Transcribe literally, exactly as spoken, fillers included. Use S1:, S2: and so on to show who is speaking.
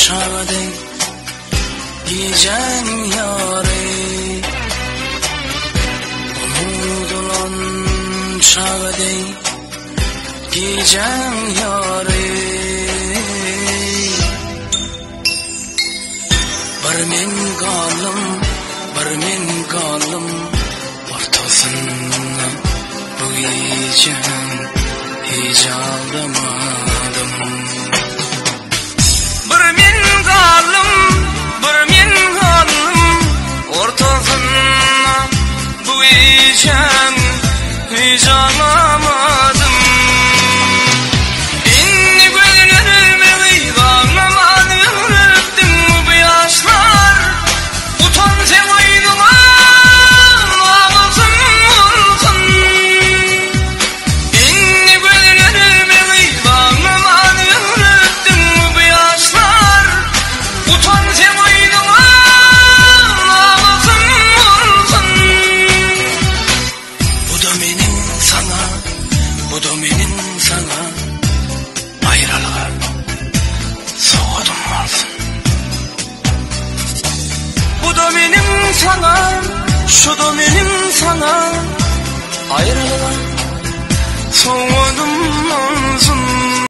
S1: çağday giyeceğim yâre, umudulan çağday giyeceğim yâre. Bir men kalım, bir men kalım ortasında bu gecem hiç aldamadım. Bir men kalım, bir men kalım ortasında bu gecem hiç aldamadım. İnni gözlerime kıyılanamadım, öptüm bu yaşlar utanca koydular ağzım olsun. İnni gözlerime kıyılanamadım, öptüm bu yaşlar utanca koydular ağzım olsun. Bu da benim sana, bu da benim sana ayrılığa soğudum olsun. Bu da benim sana, şu da benim sana ayrılığa soğudum olsun.